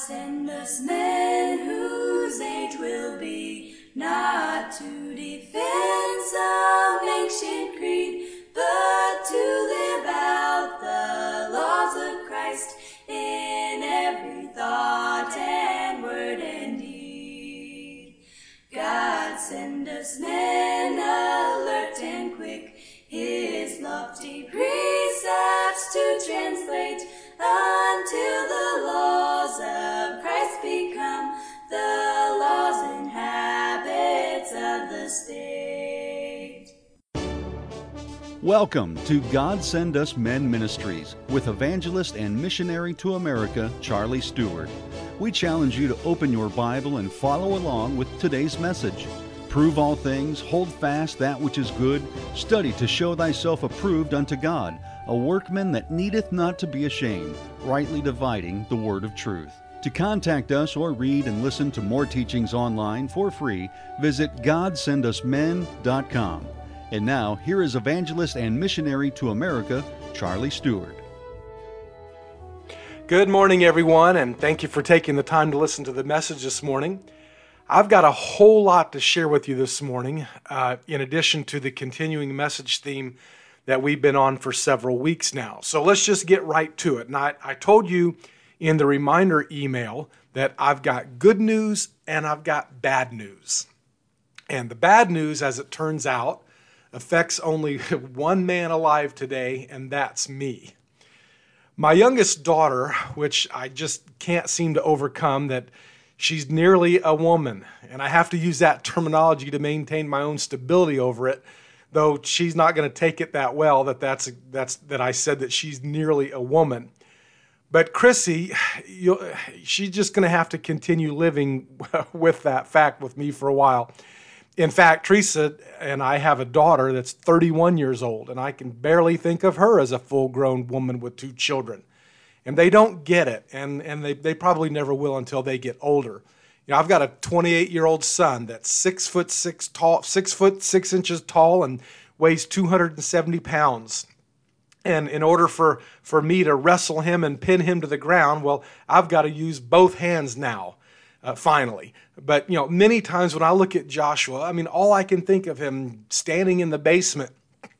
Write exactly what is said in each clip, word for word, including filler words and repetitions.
send us men whose age will be not to defend some ancient creed, but to live out the laws of Christ in every thought and word and deed. God send us men alert and quick, his lofty precepts to translate, until the laws of Christ become the laws and habits of the state. Welcome to God Send Us Men Ministries with evangelist and missionary to America, Charlie Stewart. We challenge you to open your Bible and follow along with today's message. Prove all things, hold fast that which is good, study to show thyself approved unto God, a workman that needeth not to be ashamed, rightly dividing the word of truth. To contact us or read and listen to more teachings online for free, visit god send us men dot com. And now, here is evangelist and missionary to America, Charlie Stewart. Good morning, everyone, and thank you for taking the time to listen to the message this morning. I've got a whole lot to share with you this morning, uh, in addition to the continuing message theme that we've been on for several weeks now. So let's just get right to it. And I, I told you in the reminder email that I've got good news and I've got bad news. And the bad news, as it turns out, affects only one man alive today, and that's me. My youngest daughter, which I just can't seem to overcome, that she's nearly a woman, and I have to use that terminology to maintain my own stability over it, though she's not going to take it that well that that's that's that I said that she's nearly a woman. But Chrissy, you'll, she's just going to have to continue living with that fact with me for a while. In fact, Teresa and I have a daughter that's thirty-one years old, and I can barely think of her as a full-grown woman with two children. And they don't get it, and, and they, they probably never will until they get older. You know, I've got a twenty-eight-year-old son that's six foot six tall, six foot six inches tall, and weighs two hundred seventy pounds. And in order for, for me to wrestle him and pin him to the ground, well, I've got to use both hands now, uh, finally. But, you know, many times when I look at Joshua, I mean, all I can think of him standing in the basement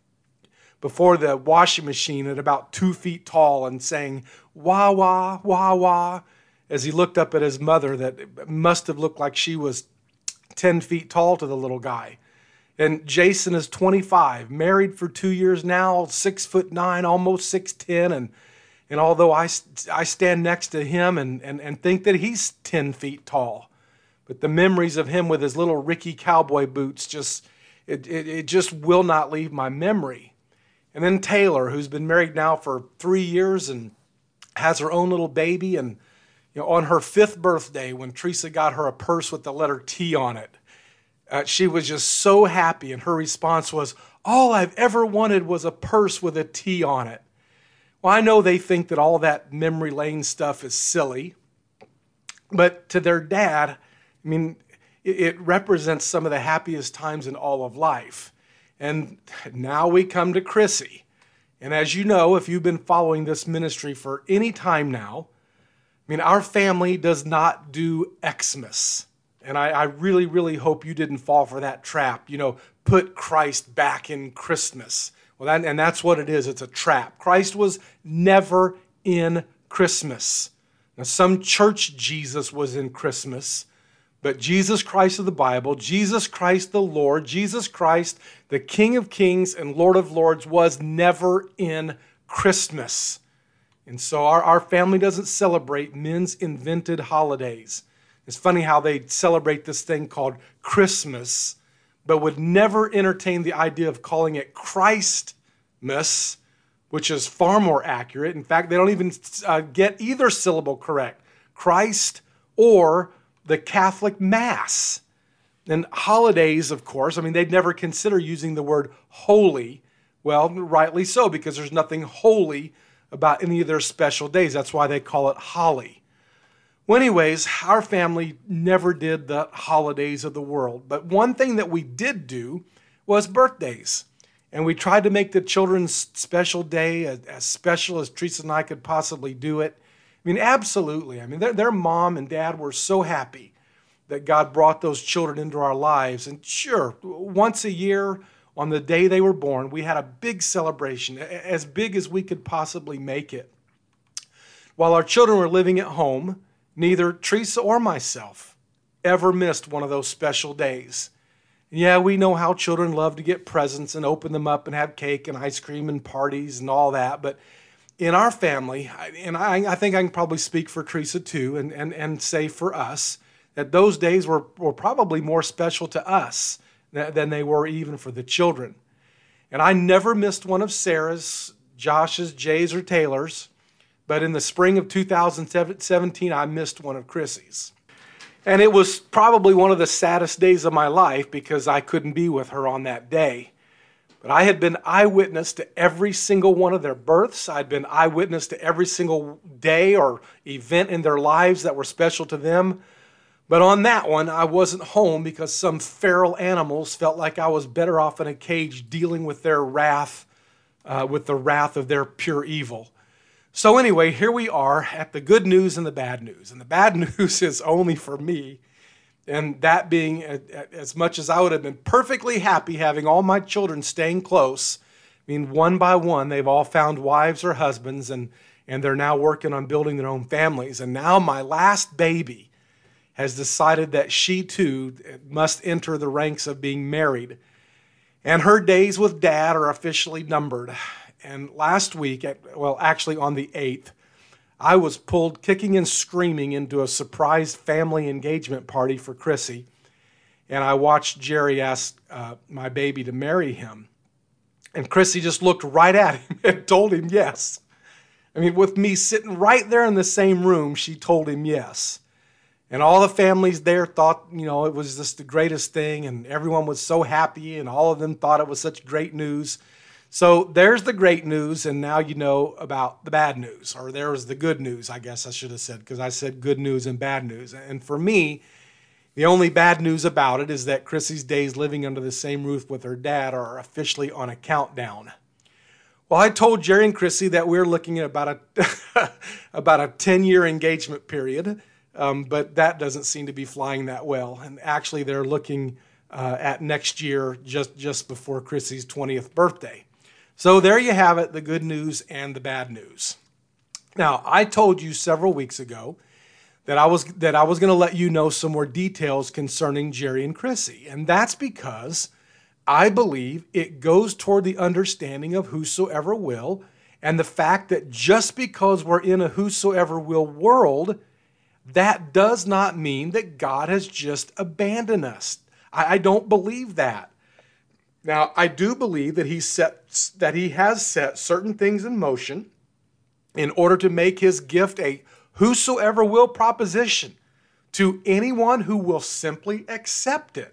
before the washing machine at about two feet tall and saying, wah, wah, wah, wah, as he looked up at his mother that must have looked like she was ten feet tall to the little guy. And Jason is twenty-five, married for two years now, six foot nine, almost six ten. And, and although I, I stand next to him and, and, and think that he's ten feet tall, but the memories of him with his little Ricky cowboy boots, just it, it, it just will not leave my memory. And then Taylor, who's been married now for three years and has her own little baby. And you know, on her fifth birthday, when Teresa got her a purse with the letter T on it, uh, she was just so happy. And her response was, all I've ever wanted was a purse with a T on it. Well, I know they think that all that memory lane stuff is silly. But to their dad, I mean, it, it represents some of the happiest times in all of life. And now we come to Chrissy. And as you know, if you've been following this ministry for any time now, I mean, our family does not do Xmas. And I, I really, really hope you didn't fall for that trap. You know, put Christ back in Christmas. Well, that, and that's what it is. It's a trap. Christ was never in Christmas. Now, some church Jesus was in Christmas. But Jesus Christ of the Bible, Jesus Christ the Lord, Jesus Christ, the King of Kings and Lord of Lords, was never in Christmas. And so our, our family doesn't celebrate men's invented holidays. It's funny how they celebrate this thing called Christmas, but would never entertain the idea of calling it Christmas, which is far more accurate. In fact, they don't even uh, get either syllable correct. Christ or the Catholic Mass. And holidays, of course, I mean, they'd never consider using the word holy. Well, rightly so, because there's nothing holy about any of their special days. That's why they call it holly. Well, anyways, our family never did the holidays of the world. But one thing that we did do was birthdays. And we tried to make the children's special day as, as special as Teresa and I could possibly do it. I mean, absolutely. I mean, their, their mom and dad were so happy that God brought those children into our lives. And sure, once a year on the day they were born, we had a big celebration, as big as we could possibly make it. While our children were living at home, neither Teresa or myself ever missed one of those special days. Yeah, we know how children love to get presents and open them up and have cake and ice cream and parties and all that. But in our family, and I, I think I can probably speak for Teresa too, and, and, and say for us, that those days were, were probably more special to us than, than they were even for the children. And I never missed one of Sarah's, Josh's, Jay's, or Taylor's. But in the spring of two thousand seventeen, I missed one of Chrissy's. And it was probably one of the saddest days of my life because I couldn't be with her on that day. But I had been eyewitness to every single one of their births. I'd been eyewitness to every single day or event in their lives that were special to them. But on that one, I wasn't home because some feral animals felt like I was better off in a cage dealing with their wrath, uh, with the wrath of their pure evil. So anyway, here we are at the good news and the bad news. And the bad news is only for me. And that being, as much as I would have been perfectly happy having all my children staying close, I mean, one by one, they've all found wives or husbands, and, and they're now working on building their own families. And now my last baby has decided that she too must enter the ranks of being married. And her days with Dad are officially numbered. And last week, at, well, actually on the eighth, I was pulled kicking and screaming into a surprise family engagement party for Chrissy. And I watched Jerry ask uh, my baby to marry him. And Chrissy just looked right at him and told him yes. I mean, with me sitting right there in the same room, she told him yes. And all the families there thought, you know, it was just the greatest thing. And everyone was so happy. And all of them thought it was such great news. So there's the great news, and now you know about the bad news, or there's the good news, I guess I should have said, because I said good news and bad news. And for me, the only bad news about it is that Chrissy's days living under the same roof with her dad are officially on a countdown. Well, I told Jerry and Chrissy that we're looking at about a about a ten-year engagement period, um, but that doesn't seem to be flying that well. And actually, they're looking uh, at next year, just, just before Chrissy's twentieth birthday. So there you have it, the good news and the bad news. Now, I told you several weeks ago that I was that I was going to let you know some more details concerning Jerry and Chrissy. And that's because I believe it goes toward the understanding of whosoever will, and the fact that just because we're in a whosoever will world, that does not mean that God has just abandoned us. I, I don't believe that. Now, I do believe that he set that he has set certain things in motion in order to make his gift a whosoever will proposition to anyone who will simply accept it.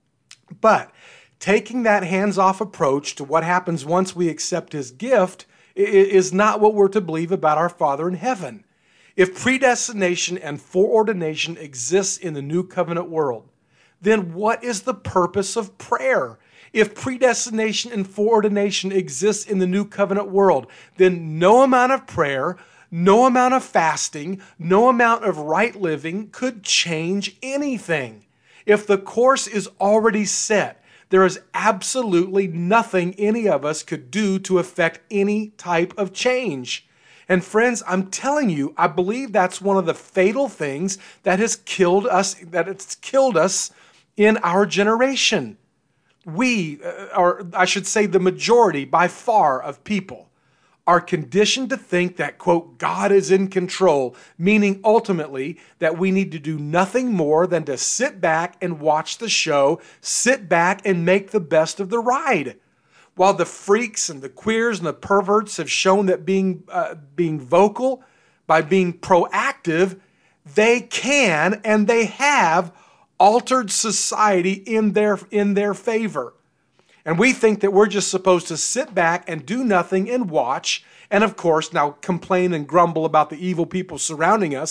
But taking that hands-off approach to what happens once we accept his gift is not what we're to believe about our Father in heaven. If predestination and foreordination exists in the new covenant world, then what is the purpose of prayer? If predestination and foreordination exists in the new covenant world, then no amount of prayer, no amount of fasting, no amount of right living could change anything. If the course is already set, there is absolutely nothing any of us could do to affect any type of change. And friends, I'm telling you, I believe that's one of the fatal things that has killed us, that it's killed us in our generation. We, or I should say the majority by far of people, are conditioned to think that, quote, God is in control, meaning ultimately that we need to do nothing more than to sit back and watch the show, sit back and make the best of the ride. While the freaks and the queers and the perverts have shown that being, uh, being vocal, by being proactive, they can and they have altered society in their, in their favor. And we think that we're just supposed to sit back and do nothing and watch, and of course now complain and grumble about the evil people surrounding us.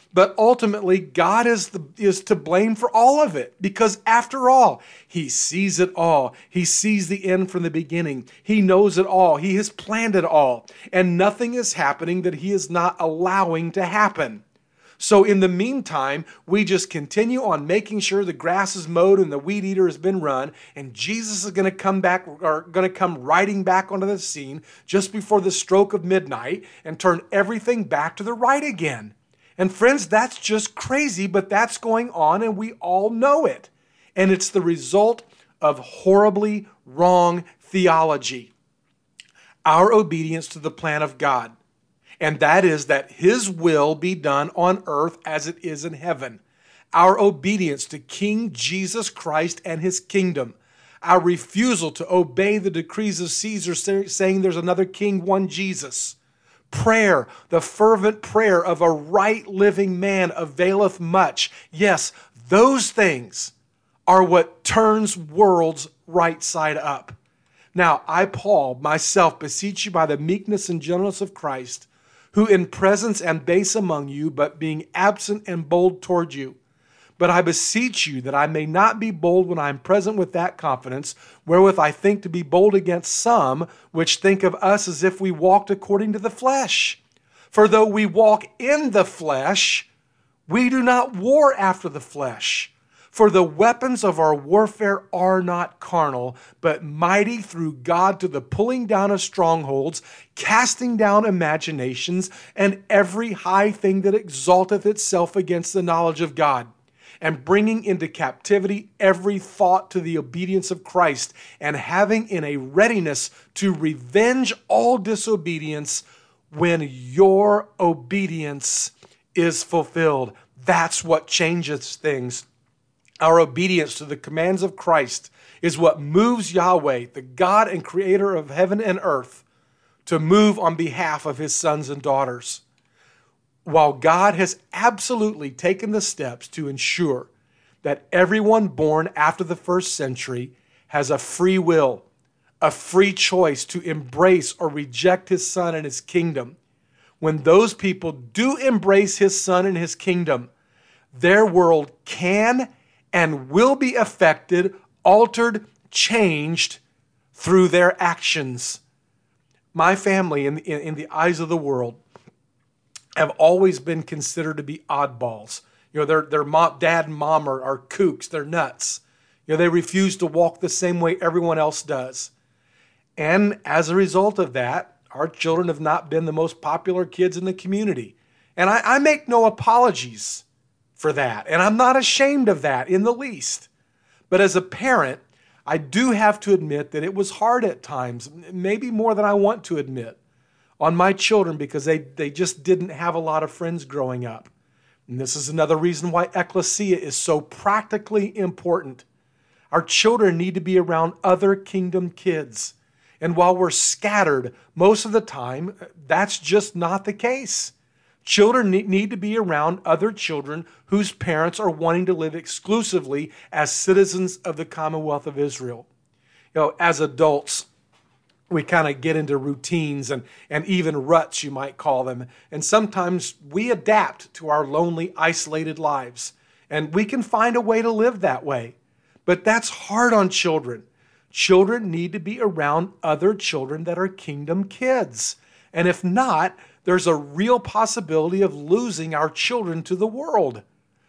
But ultimately, God is, the, is to blame for all of it, because after all, he sees it all. He sees the end from the beginning. He knows it all. He has planned it all. And nothing is happening that he is not allowing to happen. So in the meantime, we just continue on making sure the grass is mowed and the weed eater has been run, and Jesus is going to come back, or going to come riding back onto the scene just before the stroke of midnight and turn everything back to the right again. And friends, that's just crazy, but that's going on and we all know it. And it's the result of horribly wrong theology. Our obedience to the plan of God. And that is that his will be done on earth as it is in heaven. Our obedience to King Jesus Christ and his kingdom. Our refusal to obey the decrees of Caesar saying there's another king, one Jesus. Prayer, the fervent prayer of a right living man availeth much. Yes, those things are what turns worlds right side up. Now, I, Paul, myself, beseech you by the meekness and gentleness of Christ, who in presence am base among you, but being absent and bold toward you. But I beseech you that I may not be bold when I am present with that confidence, wherewith I think to be bold against some, which think of us as if we walked according to the flesh. For though we walk in the flesh, we do not war after the flesh. For the weapons of our warfare are not carnal, but mighty through God to the pulling down of strongholds, casting down imaginations, and every high thing that exalteth itself against the knowledge of God, and bringing into captivity every thought to the obedience of Christ, and having in a readiness to revenge all disobedience when your obedience is fulfilled. That's what changes things. Our obedience to the commands of Christ is what moves Yahweh, the God and creator of heaven and earth, to move on behalf of his sons and daughters. While God has absolutely taken the steps to ensure that everyone born after the first century has a free will, a free choice to embrace or reject his son and his kingdom, when those people do embrace his son and his kingdom, their world can and will be affected, altered, changed through their actions. My family, in, in, in the eyes of the world, have always been considered to be oddballs. You know, their, their mom, dad and mom are, are kooks, they're nuts. You know, they refuse to walk the same way everyone else does. And as a result of that, our children have not been the most popular kids in the community. And I, I make no apologies for that. And I'm not ashamed of that in the least. But as a parent, I do have to admit that it was hard at times, maybe more than I want to admit, on my children because they, they just didn't have a lot of friends growing up. And this is another reason why ecclesia is so practically important. Our children need to be around other kingdom kids. And while we're scattered, most of the time, that's just not the case. Children need to be around other children whose parents are wanting to live exclusively as citizens of the Commonwealth of Israel. You know, as adults, we kind of get into routines and, and even ruts, you might call them. And sometimes we adapt to our lonely, isolated lives. And we can find a way to live that way. But that's hard on children. Children need to be around other children that are kingdom kids. And if not, there's a real possibility of losing our children to the world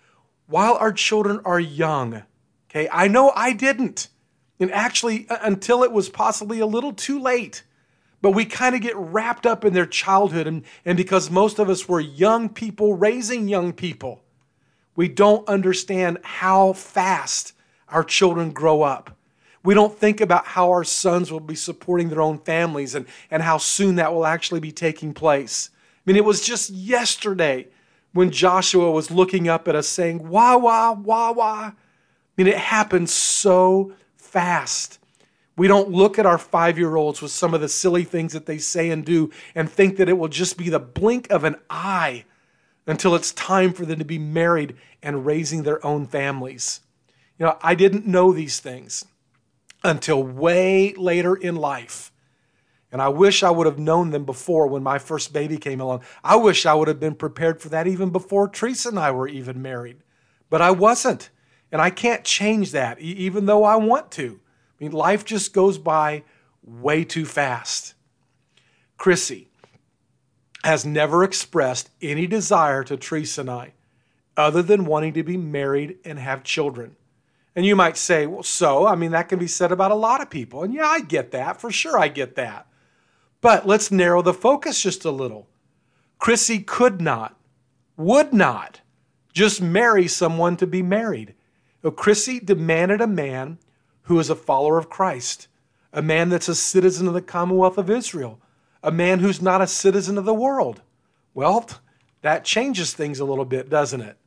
while our children are young. Okay, I know I didn't. And actually, until it was possibly a little too late. But we kind of get wrapped up in their childhood. And, and because most of us were young people raising young people, we don't understand how fast our children grow up. We don't think about how our sons will be supporting their own families and, and how soon that will actually be taking place. I mean, it was just yesterday when Joshua was looking up at us saying, wah, wah, wah, wah. I mean, it happens so fast. We don't look at our five-year-olds with some of the silly things that they say and do and think that it will just be the blink of an eye until it's time for them to be married and raising their own families. You know, I didn't know these things until way later in life. And I wish I would have known them before when my first baby came along. I wish I would have been prepared for that even before Teresa and I were even married. But I wasn't. And I can't change that, e- even though I want to. I mean, life just goes by way too fast. Chrissy has never expressed any desire to Teresa and I other than wanting to be married and have children. And you might say, well, so, I mean, that can be said about a lot of people. And yeah, I get that. For sure, I get that. But let's narrow the focus just a little. Chrissy could not, would not just marry someone to be married. So Chrissy demanded a man who is a follower of Christ, a man that's a citizen of the Commonwealth of Israel, a man who's not a citizen of the world. Well, that changes things a little bit, doesn't it?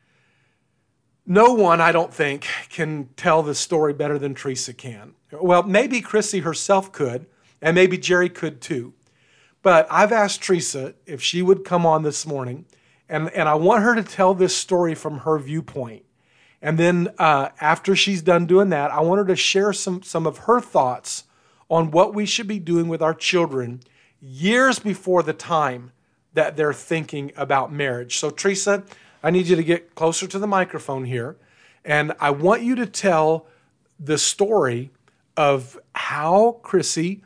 No one, I don't think, can tell the story better than Teresa can. Well, maybe Chrissy herself could, and maybe Jerry could too. But I've asked Teresa if she would come on this morning, and, and I want her to tell this story from her viewpoint. And then uh, after she's done doing that, I want her to share some, some of her thoughts on what we should be doing with our children years before the time that they're thinking about marriage. So Teresa, I need you to get closer to the microphone here, and I want you to tell the story of how Chrissy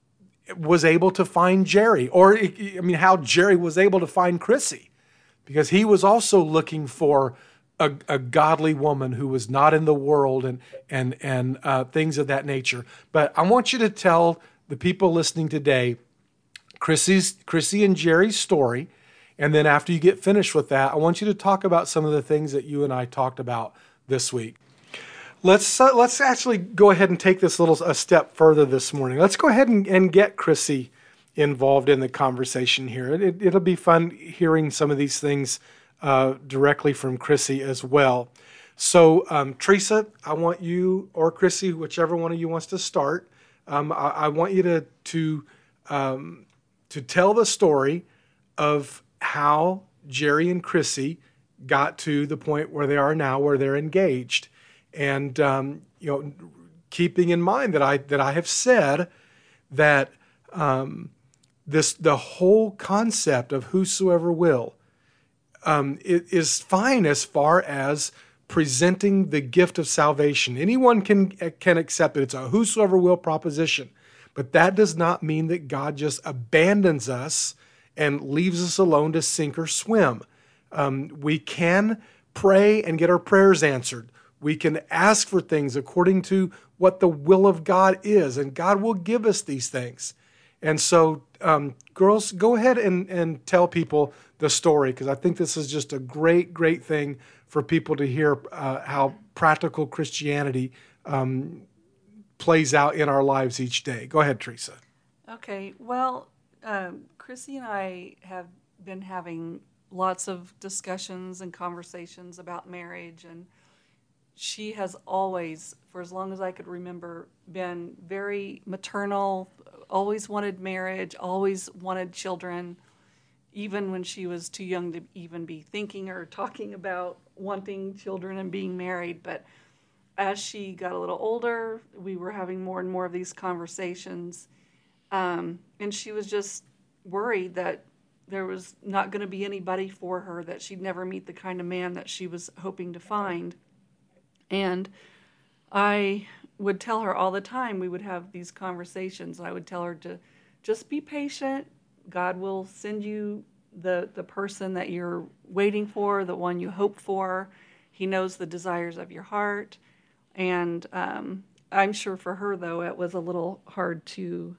was able to find Jerry, or I mean, how Jerry was able to find Chrissy, because he was also looking for a, a godly woman who was not in the world and and and uh, things of that nature. But I want you to tell the people listening today Chrissy's Chrissy and Jerry's story, and then after you get finished with that, I want you to talk about some of the things that you and I talked about this week. Let's uh, let's actually go ahead and take this little a step further this morning. Let's go ahead and, and get Chrissy involved in the conversation here. It, it'll be fun hearing some of these things uh, directly from Chrissy as well. So, um, Teresa, I want you, or Chrissy, whichever one of you wants to start, um, I, I want you to to um, to tell the story of how Jerry and Chrissy got to the point where they are now, where they're engaged. And um, you know, keeping in mind that I that I have said that um, this the whole concept of whosoever will um, is fine as far as presenting the gift of salvation. Anyone can can accept it. It's a whosoever will proposition, but that does not mean that God just abandons us and leaves us alone to sink or swim. Um, we can pray and get our prayers answered. We can ask for things according to what the will of God is, and God will give us these things. And so, um, girls, go ahead and, and tell people the story, because I think this is just a great, great thing for people to hear uh, how practical Christianity um, plays out in our lives each day. Go ahead, Teresa. Okay, well, um, Chrissy and I have been having lots of discussions and conversations about marriage, and she has always, for as long as I could remember, been very maternal, always wanted marriage, always wanted children, even when she was too young to even be thinking or talking about wanting children and being married. But as she got a little older, we were having more and more of these conversations, um, and she was just worried that there was not going to be anybody for her, that she'd never meet the kind of man that she was hoping to find. And I would tell her all the time, we would have these conversations, and I would tell her to just be patient. God will send you the, the person that you're waiting for, the one you hope for. He knows the desires of your heart. And um, I'm sure for her, though, it was a little hard to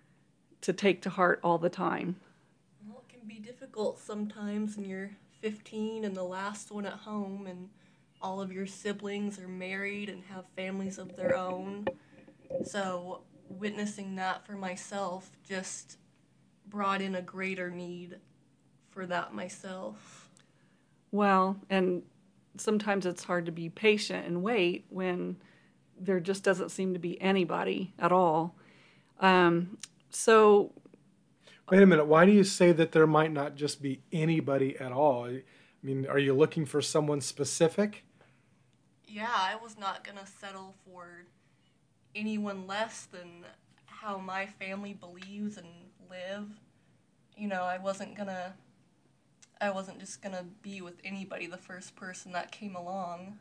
to take to heart all the time. Well, it can be difficult sometimes when you're fifteen and the last one at home, and all of your siblings are married and have families of their own. So witnessing that for myself just brought in a greater need for that myself. Well, and sometimes it's hard to be patient and wait when there just doesn't seem to be anybody at all. Um, so... Wait a minute. Why do you say that there might not just be anybody at all? I mean, are you looking for someone specific? Yeah, I was not going to settle for anyone less than how my family believes and live. You know, I wasn't gonna, I wasn't just gonna be with anybody, the first person that came along.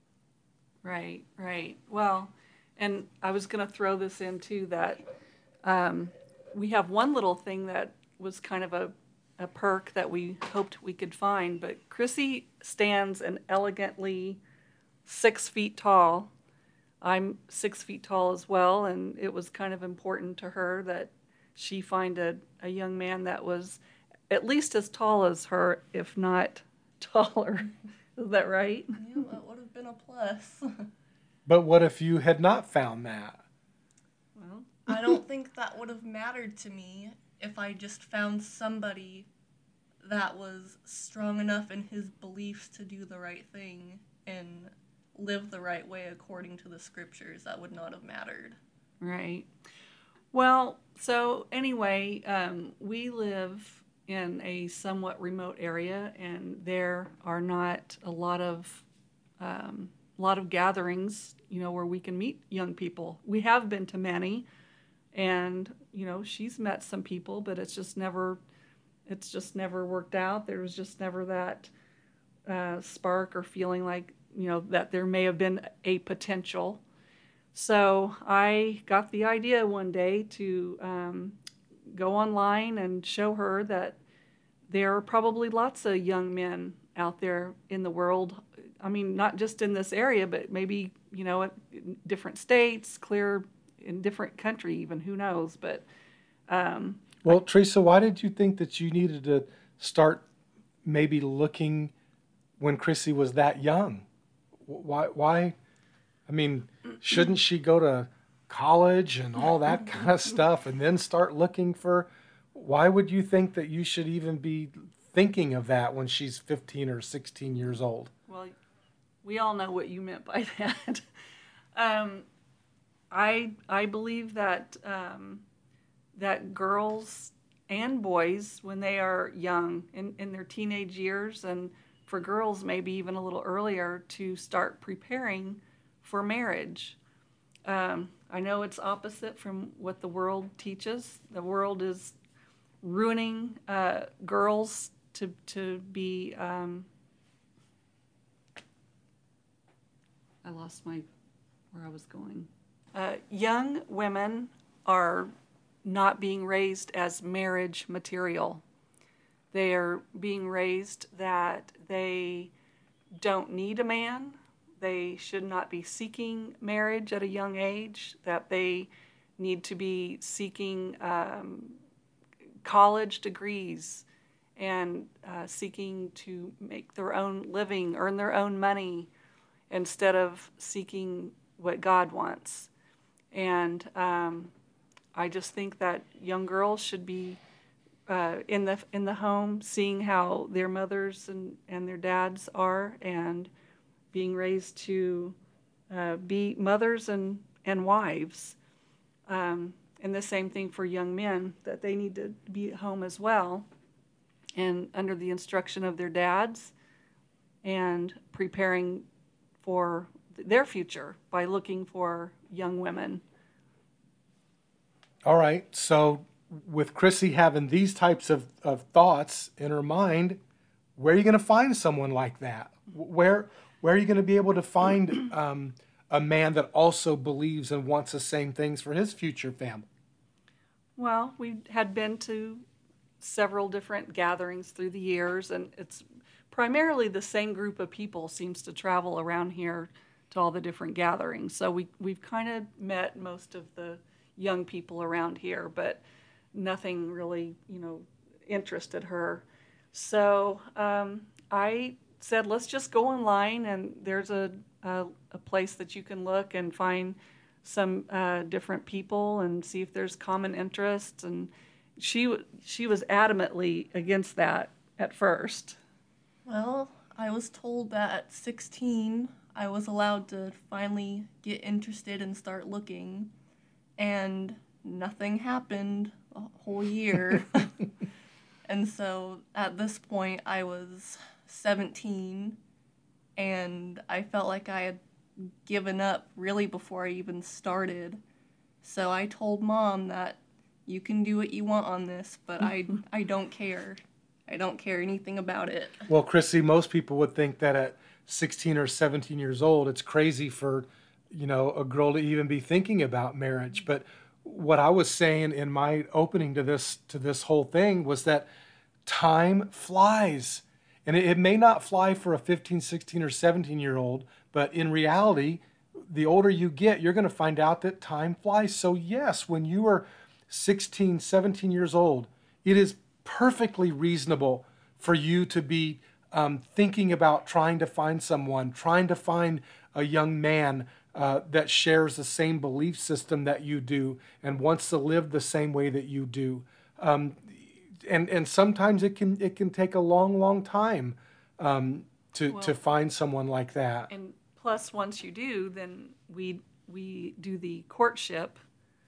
Right, right. Well, and I was going to throw this in too, that um, we have one little thing that was kind of a, a perk that we hoped we could find, but Chrissy stands an elegantly six feet tall. I'm six feet tall as well, and it was kind of important to her that she find a, a young man that was at least as tall as her, if not taller. Is that right? Yeah, that would have been a plus. But what if you had not found that? Well, I don't think that would have mattered to me if I just found somebody that was strong enough in his beliefs to do the right thing and live the right way according to the scriptures. That would not have mattered. right. Well, so anyway, um, we live in a somewhat remote area, and there are not a lot of um, a lot of gatherings, you know, where we can meet young people. We have been to many, and you know, she's met some people, but it's just never, it's just never worked out. There was just never that uh, spark or feeling like, you know, that there may have been a potential. So I got the idea one day to um, go online and show her that there are probably lots of young men out there in the world. I mean, not just in this area, but maybe, you know, in different states, clear in different country even, who knows. But um, Well, Teresa, why did you think that you needed to start maybe looking when Chrissy was that young? Why, why, I mean, shouldn't she go to college and all that kind of stuff and then start looking for, why would you think that you should even be thinking of that when she's fifteen or sixteen years old? well, we all know what you meant by that. um, I I believe that um, that girls and boys, when they are young in, in their teenage years, and for girls maybe even a little earlier, to start preparing for marriage. Um, I know it's opposite from what the world teaches. The world is ruining uh, girls to to be. Um, I lost my where I was going. Uh, young women are not being raised as marriage material. They are being raised that they don't need a man. They should not be seeking marriage at a young age, that they need to be seeking um, college degrees and uh, seeking to make their own living, earn their own money, instead of seeking what God wants. And um, I just think that young girls should be uh, in the in the home, seeing how their mothers and, and their dads are, and being raised to uh, be mothers and, and wives. Um, and the same thing for young men, that they need to be at home as well, and under the instruction of their dads, and preparing for their future by looking for young women. All right, so with Chrissy having these types of, of thoughts in her mind, where are you going to find someone like that? Where where are you going to be able to find um, a man that also believes and wants the same things for his future family? Well, we had been to several different gatherings through the years, and it's primarily the same group of people seems to travel around here to all the different gatherings. So we, we've kind of met most of the young people around here, but nothing really, you know, interested her. So um, I said, let's just go online, and there's a, a, a place that you can look and find some uh, different people and see if there's common interests. And she she was adamantly against that at first. Well, I was told that at sixteen, I was allowed to finally get interested and start looking, and nothing happened a whole year. And so at this point, I was seventeen, and I felt like I had given up really before I even started. So I told Mom that you can do what you want on this, but I, I don't care. I don't care anything about it. Well, Chrissy, most people would think that at sixteen or seventeen years old, it's crazy for, you know, a girl to even be thinking about marriage. But what I was saying in my opening to this to this whole thing was that time flies. And it, it may not fly for a fifteen, sixteen, or seventeen year old, but in reality, the older you get, you're going to find out that time flies. So yes, when you are sixteen, seventeen years old, it is perfectly reasonable for you to be um, thinking about trying to find someone, trying to find a young man uh, that shares the same belief system that you do and wants to live the same way that you do. Um, and and sometimes it can it can take a long, long time um, to Well, to find someone like that. And plus, once you do, then we we do the courtship,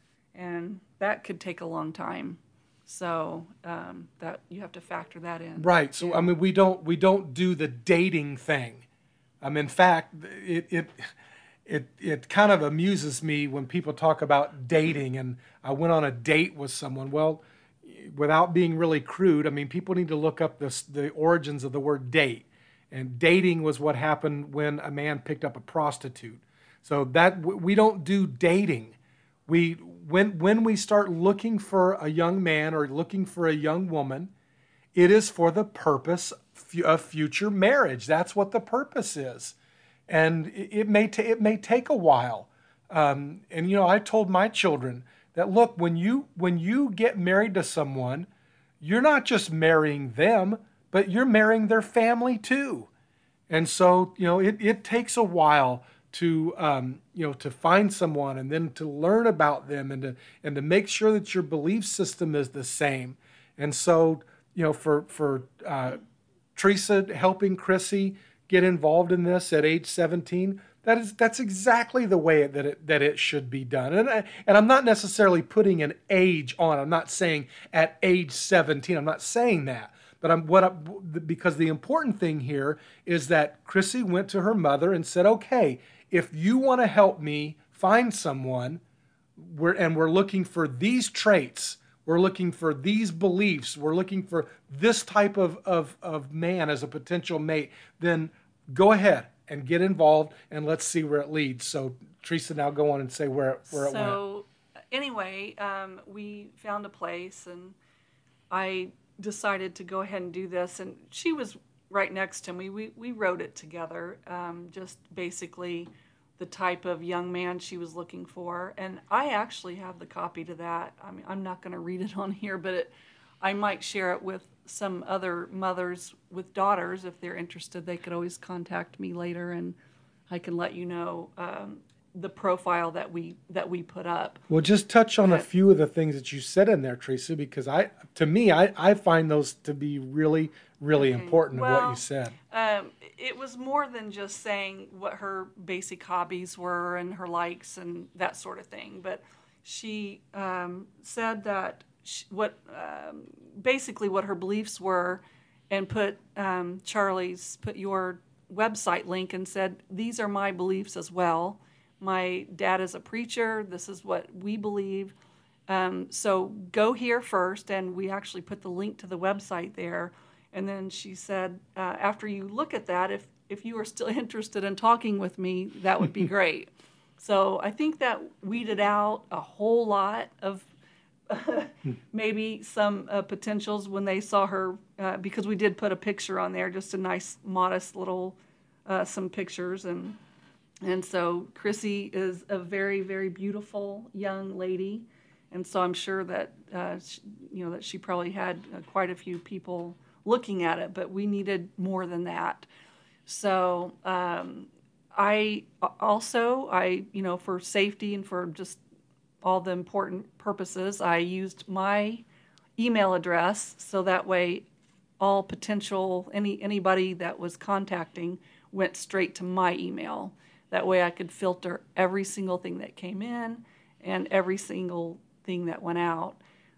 and that could take a long time. So um, that you have to factor that in. Right. So I mean, we don't we don't do the dating thing. Um, in fact, it it it it kind of amuses me when people talk about dating. And I went on a date with someone. Well, without being really crude, I mean, people need to look up this the origins of the word date. And dating was what happened when a man picked up a prostitute. So that we don't do dating. We when when we start looking for a young man or looking for a young woman, it is for the purpose of future marriage. That's what the purpose is, and it may ta- it may take a while. Um, and you know, I told my children that look, when you when you get married to someone, you're not just marrying them, but you're marrying their family too. And so you know, it it takes a while to um, you know to find someone and then to learn about them and to and to make sure that your belief system is the same. And so you know for for uh, Teresa helping Chrissy get involved in this at age seventeen, that is that's exactly the way that it that it should be done. And I, and I'm not necessarily putting an age on. I'm not saying at age seventeen. I'm not saying that. But I'm what I, because the important thing here is that Chrissy went to her mother and said, "Okay, if you want to help me find someone, we're, and we're looking for these traits, we're looking for these beliefs, we're looking for this type of, of, of man as a potential mate, then go ahead and get involved and let's see where it leads." So Teresa, now go on and say where, where it went. So anyway, um, we found a place, and I decided to go ahead and do this. And she was right next to me. We, we wrote it together, um, just basically the type of young man she was looking for. And I actually have the copy to that. I mean, I'm not going to read it on here, but it, I might share it with some other mothers with daughters. If they're interested, they could always contact me later, and I can let you know um, the profile that we that we put up. Well, just touch on a few of the things that you said in there, Teresa, because I, to me, I, I find those to be really, really Okay. important Well, of what you said. Um, it was more than just saying what her basic hobbies were and her likes and that sort of thing. But she um, said that she, what um, basically what her beliefs were, and put um, Charlie's put your website link and said, "These are my beliefs as well. My dad is a preacher. This is what we believe. Um, so go here first." And we actually put the link to the website there. And then she said, uh, after you look at that, if, if you are still interested in talking with me, that would be great. So I think that weeded out a whole lot of uh, maybe some uh, potentials when they saw her, uh, because we did put a picture on there, just a nice, modest little, uh, some pictures. And And so Chrissy is a very, very beautiful young lady. And so I'm sure that, uh, she, you know, that she probably had uh, quite a few people looking at it, but we needed more than that. So um, I also, I, you know, for safety and for just all the important purposes, I used my email address. So that way all potential, any anybody that was contacting went straight to my email. That way I could filter every single thing that came in and every single thing that went out.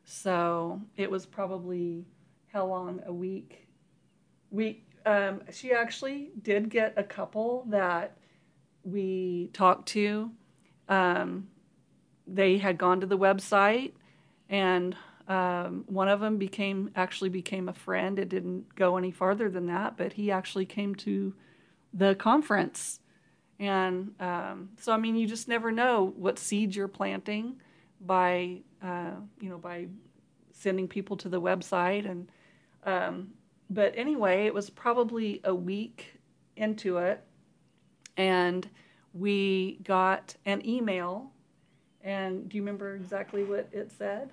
So it was probably, how long, a week? We, um, she actually did get a couple that we talked to. Um, they had gone to the website, and um, one of them became actually became a friend. It didn't go any farther than that, but he actually came to the conference. And um, so, I mean, you just never know what seeds you're planting by, uh, you know, by sending people to the website. And um, but anyway, it was probably a week into it, and we got an email. And do you remember exactly what it said?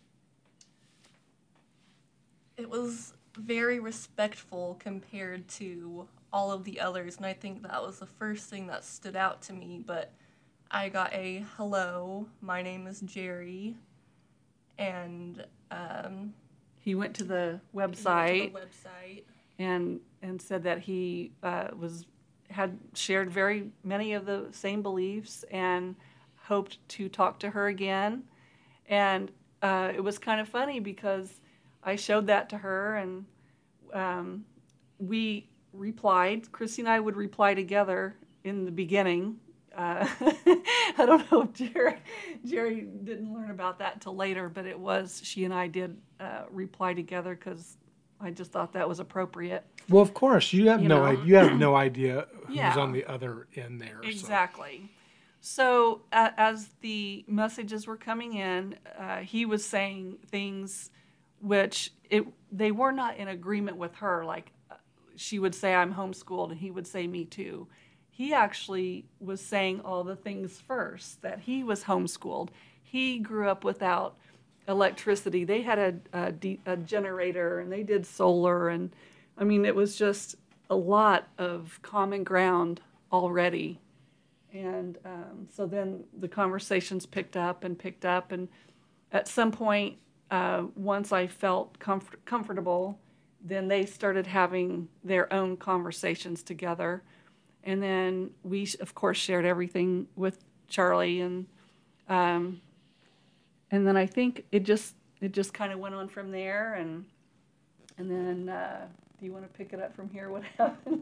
It was very respectful compared to all of the others, and I think that was the first thing that stood out to me. But I got a hello, my name is Jerry, and um, he went to the went website, to the website. and and said that he uh, was had shared very many of the same beliefs and hoped to talk to her again. And uh, it was kind of funny because I showed that to her, and um, we replied. Chrissy and I would reply together in the beginning. Uh, I don't know if Jerry, Jerry didn't learn about that until later, but it was, she and I did uh, reply together because I just thought that was appropriate. Well, of course, you have You no know. idea. You have no idea who's Yeah. on the other end there. so. Exactly. So uh, as the messages were coming in, uh, he was saying things which it they were not in agreement with her. Like uh, she would say, "I'm homeschooled," and he would say, "Me too." He actually was saying all the things first, that he was homeschooled. He grew up without electricity. They had a, a, de- a generator, and they did solar, and I mean, it was just a lot of common ground already. And um, so then the conversations picked up and picked up. And at some point, uh, once I felt comfort- comfortable, then they started having their own conversations together. And then we, of course, shared everything with Charlie. And um, and then I think it just it just kind of went on from there. And and then uh, do you want to pick it up from here? What happened?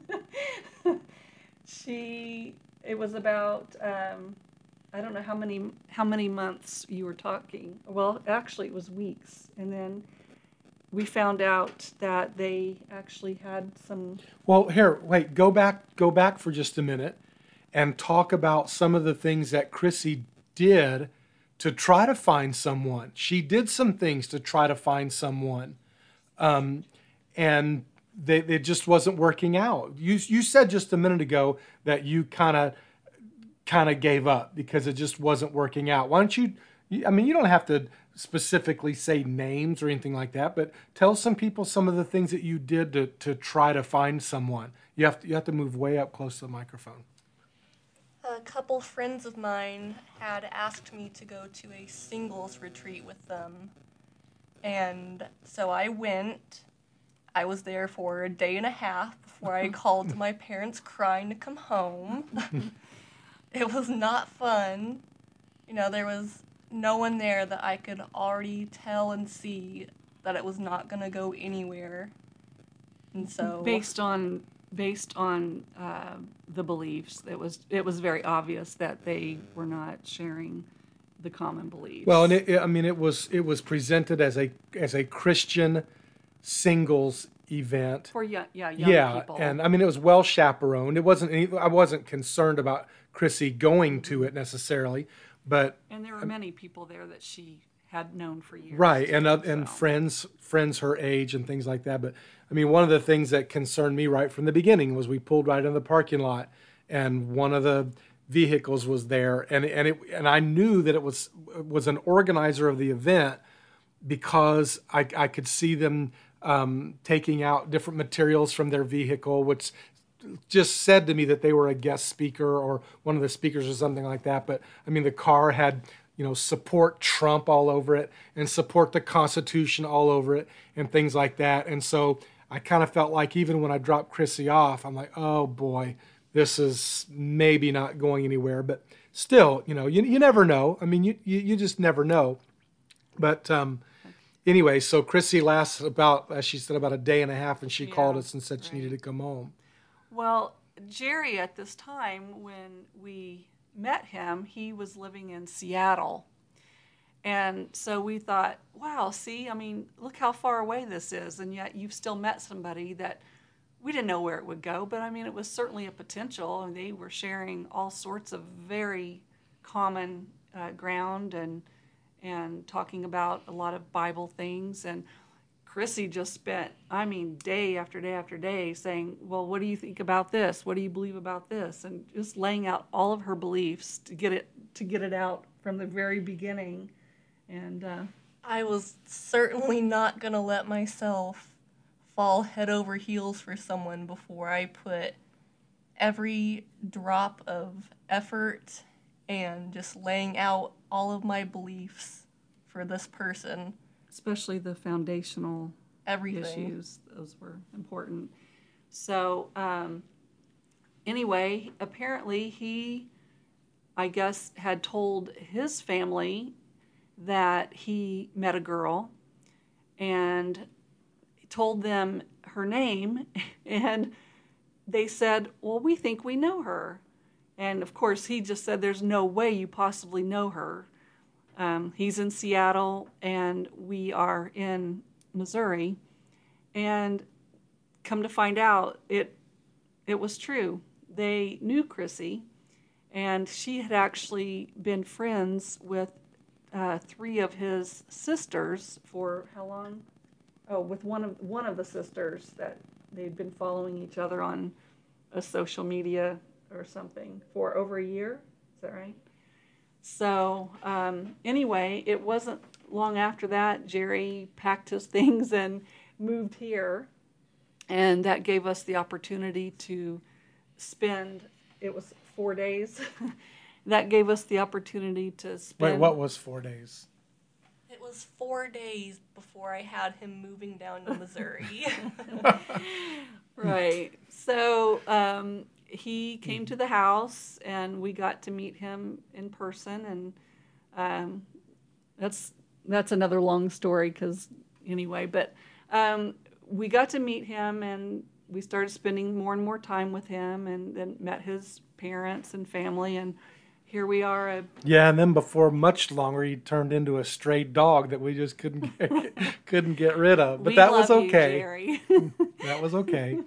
she. It was about um, I don't know how many how many months you were talking. Well, actually, it was weeks, and then we found out that they actually had some. Well, here, wait, go back, go back for just a minute, and talk about some of the things that Chrissy did to try to find someone. She did some things to try to find someone, um, and they, it just wasn't working out. You you said just a minute ago that you kind of kind of gave up because it just wasn't working out. Why don't you? I mean, you don't have to specifically say names or anything like that, but tell some people some of the things that you did to to try to find someone. You have to you have to move way up close to the microphone. A couple friends of mine had asked me to go to a singles retreat with them, and so I went. I was there for a day and a half before I called my parents crying to come home. It was not fun. You know, there was no one there that I could already tell and see that it was not going to go anywhere. And so based on based on uh, the beliefs, it was it was very obvious that they were not sharing the common beliefs. Well, and it, it, I mean, it was it was presented as a as a Christian singles event. For young, yeah, young yeah, people. and I mean, it was well chaperoned. It wasn't. Any, I wasn't concerned about Chrissy going to it necessarily, but and there were many people there that she had known for years. right, too, and uh, and so. friends friends her age and things like that. But I mean, one of the things that concerned me right from the beginning was we pulled right in the parking lot, and one of the vehicles was there, and and it and I knew that it was was an organizer of the event because I I could see them um, taking out different materials from their vehicle, which just said to me that they were a guest speaker or one of the speakers or something like that. But I mean, the car had, you know, support Trump all over it and support the Constitution all over it and things like that. And so I kind of felt like even when I dropped Chrissy off, I'm like, oh boy, this is maybe not going anywhere. But still, you know, you you never know. I mean, you you, you just never know. But um, anyway, so Chrissy lasts about, as she said, about a day and a half, and she Yeah, called us and said she right. needed to come home. Well, Jerry, at this time when we met him, he was living in Seattle, And so we thought, wow, see, I mean, look how far away this is, and yet you've still met somebody that we didn't know where it would go, but I mean, it was certainly a potential, and they were sharing all sorts of very common uh, ground and and talking about a lot of Bible things. And Chrissy just spent, I mean, day after day after day saying, well, what do you think about this? What do you believe about this? And just laying out all of her beliefs to get it to get it out from the very beginning. And uh, I was certainly not going to let myself fall head over heels for someone before I put every drop of effort and just laying out all of my beliefs for this person. Especially the foundational Everything. issues. Those were important. So um, anyway, apparently he, I guess, had told his family that he met a girl and told them her name, and they said, well, we think we know her. And of course, he just said, there's no way you possibly know her. Um, he's in Seattle, and we are in Missouri. And come to find out, it it was true. They knew Chrissy, and she had actually been friends with uh, three of his sisters for how long? Oh, with one of one of the sisters that they'd been following each other on a social media or something for over a year. Is that right? So um, anyway, it wasn't long after that, Jerry packed his things and moved here. And that gave us the opportunity to spend, it was four days. That gave us the opportunity to spend. Wait, what was four days? It was four days before I had him moving down to Missouri. Right. So um, he came to the house, and we got to meet him in person, and um, that's that's another long story. Because anyway, but um, we got to meet him, and we started spending more and more time with him, and then met his parents and family, and here we are. A, Yeah, and then before much longer, he turned into a stray dog that we just couldn't get, couldn't get rid of. But we that love was okay. You, Jerry. That was okay.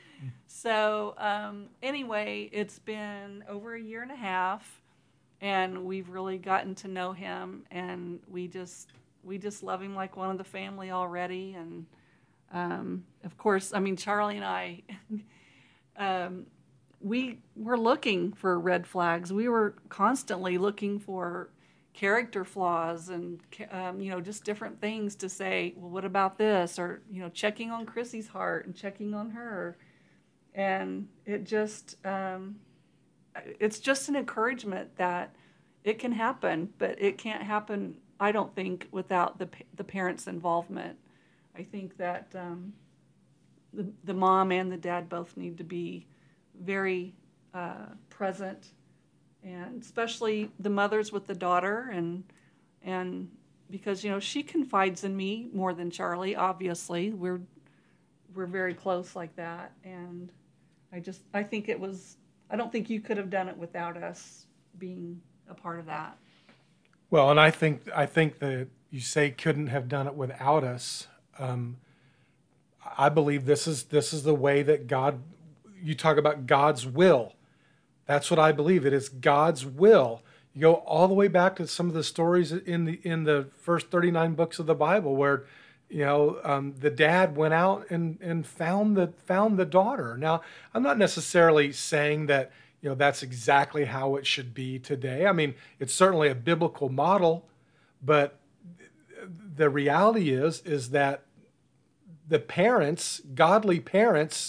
So um, anyway, it's been over a year and a half, and we've really gotten to know him, and we just we just love him like one of the family already. And um, of course, I mean, Charlie and I, um, we were looking for red flags. We were constantly looking for character flaws and um, you know, just different things to say. Well, what about this? Or you know, checking on Chrissy's heart and checking on her. And it just, um, it's just an encouragement that it can happen, but it can't happen, I don't think, without the the parents' involvement. I think that um, the, the mom and the dad both need to be very uh, present, and especially the mothers with the daughter, and and because, you know, she confides in me more than Charlie, obviously. We're we're very close like that, and I just, I think it was, I don't think you could have done it without us being a part of that. Well, and I think I think that you say couldn't have done it without us. Um, I believe this is this is the way that God. You talk about God's will. That's what I believe. It is God's will. You go all the way back to some of the stories in the in the first thirty-nine books of the Bible, where, you know, um, the dad went out and, and found the found the daughter. Now, I'm not necessarily saying that, you know, that's exactly how it should be today. I mean, it's certainly a biblical model, but the reality is is that the parents, godly parents,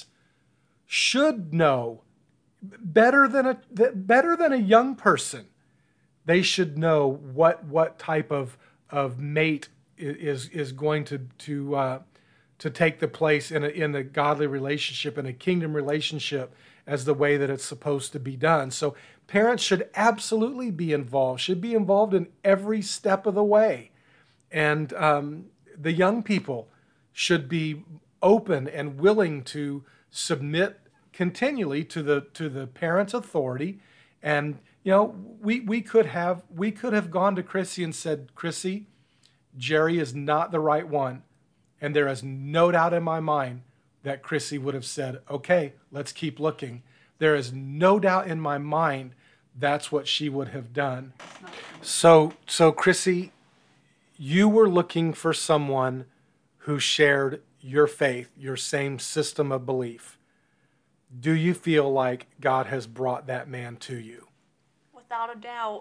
should know better than a better than a young person. They should know what what type of of mate is is going to to uh, to take the place in a in a godly relationship, in a kingdom relationship, as the way that it's supposed to be done. So parents should absolutely be involved. Should be involved in every step of the way, and um, the young people should be open and willing to submit continually to the to the parents' authority, And, you know, we, we could have we could have gone to Chrissy and said, Chrissy, Jerry is not the right one. And there is no doubt in my mind that Chrissy would have said, okay, let's keep looking. There is no doubt in my mind that's what she would have done. So, so Chrissy, you were looking for someone who shared your faith, your same system of belief. Do you feel like God has brought that man to you? Without a doubt.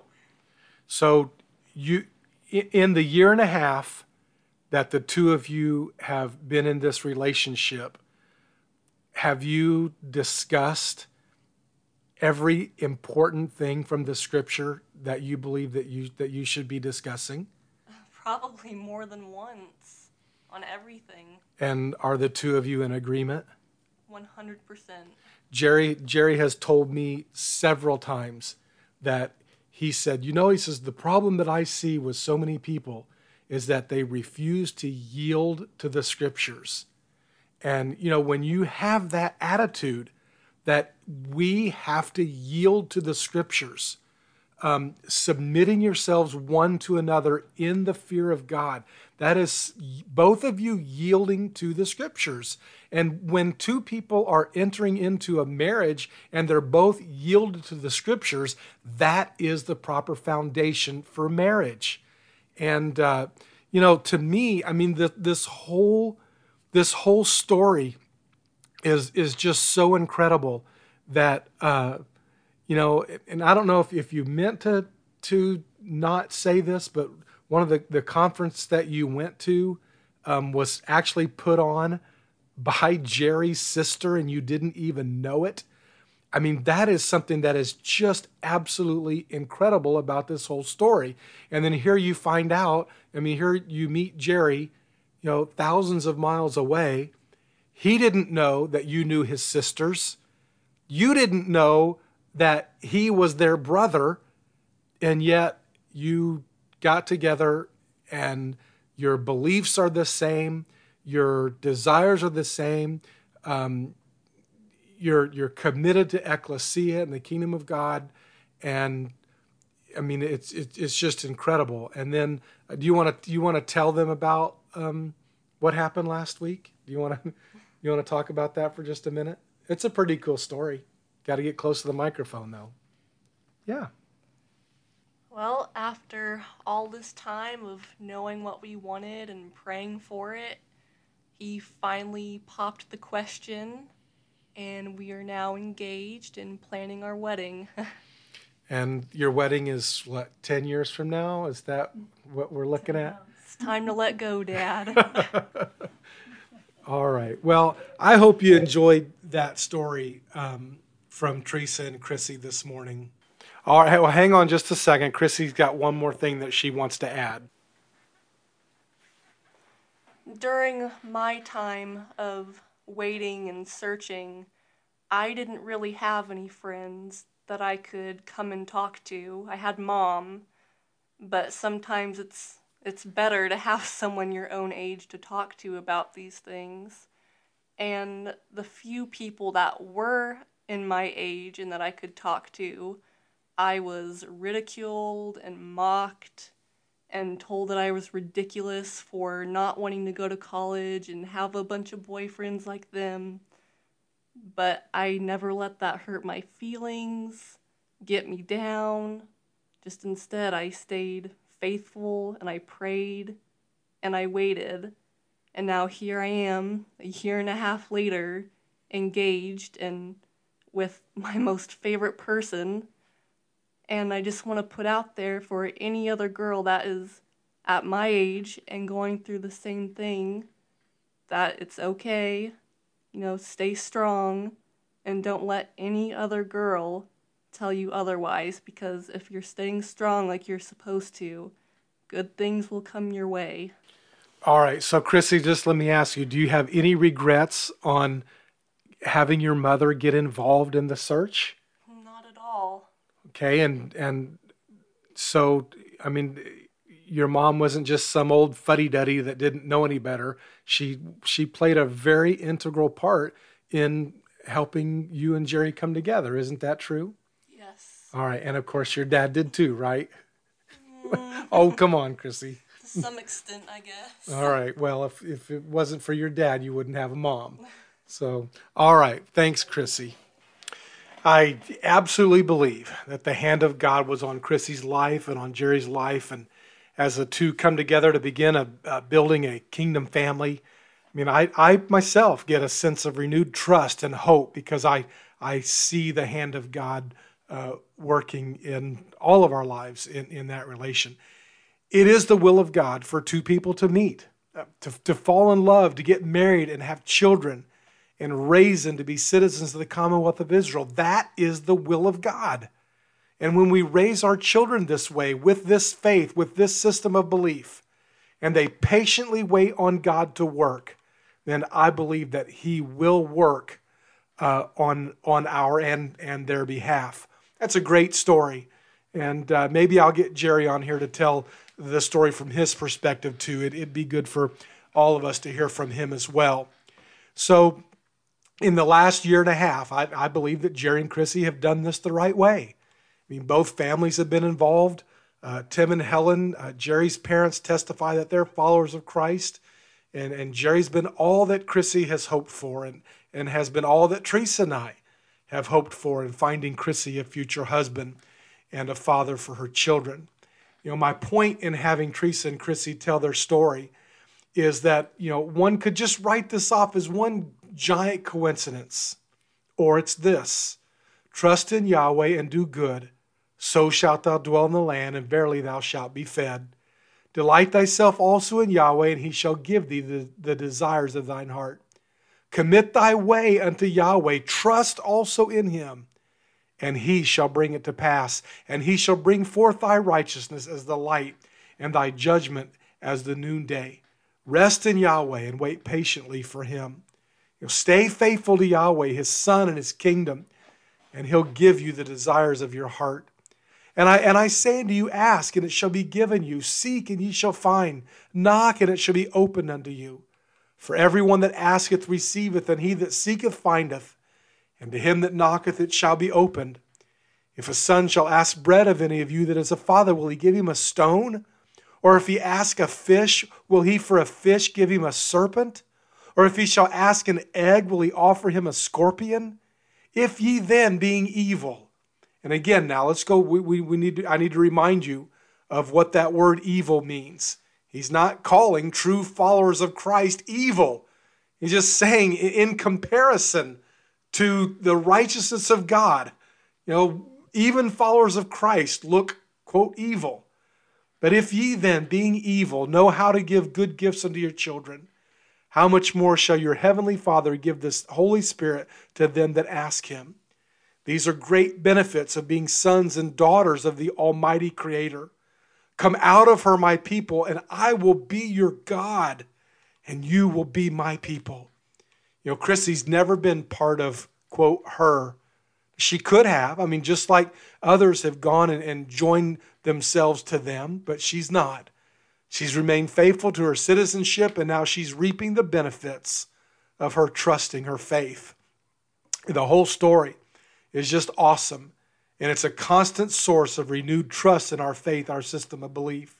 So you, in the year and a half that the two of you have been in this relationship, have you discussed every important thing from the scripture that you believe that you that you should be discussing? Probably more than once on everything. And are the two of you in agreement? one hundred percent. Jerry Jerry has told me several times that he said, you know, he says, the problem that I see with so many people is that they refuse to yield to the scriptures. And, you know, when you have that attitude that we have to yield to the scriptures, um, submitting yourselves one to another in the fear of God, that is both of you yielding to the scriptures. And when two people are entering into a marriage and they're both yielded to the scriptures, that is the proper foundation for marriage. And, uh, you know, to me, I mean, the, this whole this whole story is is just so incredible that, uh, you know, and I don't know if, if you meant to to not say this, but one of the, the conference that you went to um, was actually put on by Jerry's sister and you didn't even know it. I mean, that is something that is just absolutely incredible about this whole story. And then here you find out, I mean, here you meet Jerry, you know, thousands of miles away. He didn't know that you knew his sisters. You didn't know that he was their brother. And yet you got together and your beliefs are the same. Your desires are the same. Um, You're you're committed to ecclesia and the kingdom of God, and I mean it's it's it's just incredible. And then, uh, do you want to do you want to tell them about um, what happened last week? Do you want to you want to talk about that for just a minute? It's a pretty cool story. Got to get close to the microphone though. Yeah. Well, after all this time of knowing what we wanted and praying for it, he finally popped the question. And we are now engaged and planning our wedding. And your wedding is, what, ten years from now? Is that what we're looking at? It's time to let go, Dad. All right. Well, I hope you enjoyed that story um, from Teresa and Chrissy this morning. All right. Well, hang on just a second. Chrissy's got one more thing that she wants to add. During my time of waiting and searching, I didn't really have any friends that I could come and talk to. I had Mom, but sometimes it's it's better to have someone your own age to talk to about these things. And the few people that were in my age and that I could talk to, I was ridiculed and mocked and told that I was ridiculous for not wanting to go to college and have a bunch of boyfriends like them. But I never let that hurt my feelings, get me down. Just instead, I stayed faithful and I prayed and I waited. And now here I am, a year and a half later, engaged and with my most favorite person. And I just want to put out there for any other girl that is at my age and going through the same thing, that it's okay, you know, stay strong and don't let any other girl tell you otherwise, because if you're staying strong like you're supposed to, good things will come your way. All right. So, Chrissy, just let me ask you, do you have any regrets on having your mother get involved in the search? Not at all. Okay, and and so, I mean, your mom wasn't just some old fuddy-duddy that didn't know any better. She she played a very integral part in helping you and Jerry come together. Isn't that true? Yes. All right, and of course your dad did too, right? Mm. Oh, come on, Chrissy. To some extent, I guess. All right, well, if, if it wasn't for your dad, you wouldn't have a mom. So, all right, thanks, Chrissy. I absolutely believe that the hand of God was on Chrissy's life and on Jerry's life, and as the two come together to begin a, uh, building a kingdom family, I mean, I, I myself get a sense of renewed trust and hope because I, I see the hand of God uh, working in all of our lives in, in that relation. It is the will of God for two people to meet, uh, to, to fall in love, to get married and have children, and raise them to be citizens of the Commonwealth of Israel. That is the will of God. And when we raise our children this way, with this faith, with this system of belief, and they patiently wait on God to work, then I believe that He will work uh, on, on our and, and their behalf. That's a great story. And uh, maybe I'll get Jerry on here to tell the story from his perspective too. It, it'd be good for all of us to hear from him as well. So, in the last year and a half, I, I believe that Jerry and Chrissy have done this the right way. I mean, both families have been involved. Uh, Tim and Helen, uh, Jerry's parents testify that they're followers of Christ. And, and Jerry's been all that Chrissy has hoped for and, and has been all that Teresa and I have hoped for in finding Chrissy a future husband and a father for her children. You know, my point in having Teresa and Chrissy tell their story is that, you know, one could just write this off as one giant coincidence. Or it's this: trust in Yahweh and do good, so shalt thou dwell in the land, and verily thou shalt be fed. Delight thyself also in Yahweh, and He shall give thee the, the desires of thine heart. Commit thy way unto Yahweh, trust also in Him, and He shall bring it to pass. And He shall bring forth thy righteousness as the light, and thy judgment as the noonday. Rest in Yahweh and wait patiently for Him. You know, stay faithful to Yahweh, His Son, and His kingdom, and He'll give you the desires of your heart. And I and I say unto you, ask, and it shall be given you. Seek, and ye shall find. Knock, and it shall be opened unto you. For everyone that asketh receiveth, and he that seeketh findeth. And to him that knocketh it shall be opened. If a son shall ask bread of any of you that is a father, will he give him a stone? Or if he ask a fish, will he for a fish give him a serpent? Or if he shall ask an egg, will he offer him a scorpion? If ye then, being evil, and again now let's go, we, we, we need to, I need to remind you of what that word evil means. He's not calling true followers of Christ evil. He's just saying in comparison to the righteousness of God, you know, even followers of Christ look, quote, evil. But if ye then, being evil, know how to give good gifts unto your children, how much more shall your heavenly Father give this Holy Spirit to them that ask Him? These are great benefits of being sons and daughters of the Almighty Creator. Come out of her, my people, and I will be your God, and you will be my people. You know, Chrissy's never been part of, quote, her. She could have. I mean, just like others have gone and, and joined themselves to them, but she's not. She's remained faithful to her citizenship, and now she's reaping the benefits of her trusting her faith. The whole story is just awesome, and it's a constant source of renewed trust in our faith, our system of belief.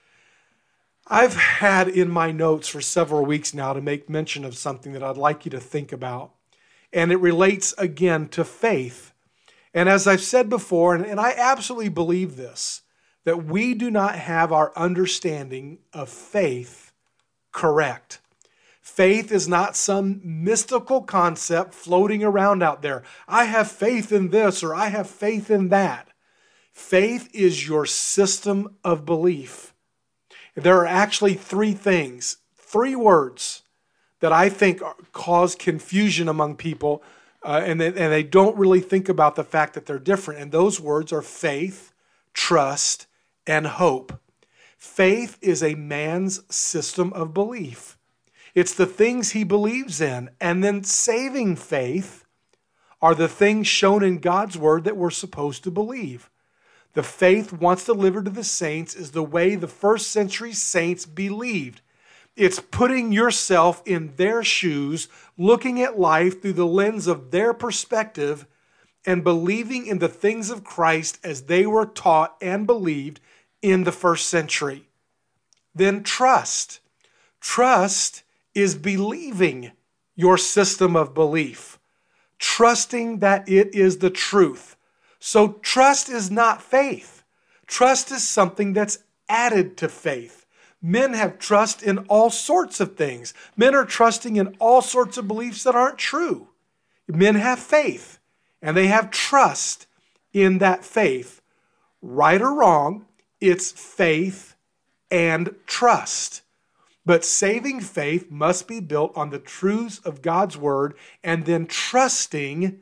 I've had in my notes for several weeks now to make mention of something that I'd like you to think about, and it relates again to faith. And as I've said before, and, and I absolutely believe this, that we do not have our understanding of faith correct. Faith is not some mystical concept floating around out there. I have faith in this, or I have faith in that. Faith is your system of belief. There are actually three things, three words that I think cause confusion among people, uh, and, they, and they don't really think about the fact that they're different. And those words are faith, trust, and hope. Faith is a man's system of belief. It's the things he believes in. And then saving faith are the things shown in God's word that we're supposed to believe. The faith once delivered to the saints is the way the first century saints believed. It's putting yourself in their shoes, looking at life through the lens of their perspective, and believing in the things of Christ as they were taught and believed in the first century. Then trust. Trust is believing your system of belief, trusting that it is the truth. So trust is not faith. Trust is something that's added to faith. Men have trust in all sorts of things. Men are trusting in all sorts of beliefs that aren't true. Men have faith, and they have trust in that faith. Right or wrong, it's faith and trust. But saving faith must be built on the truths of God's word and then trusting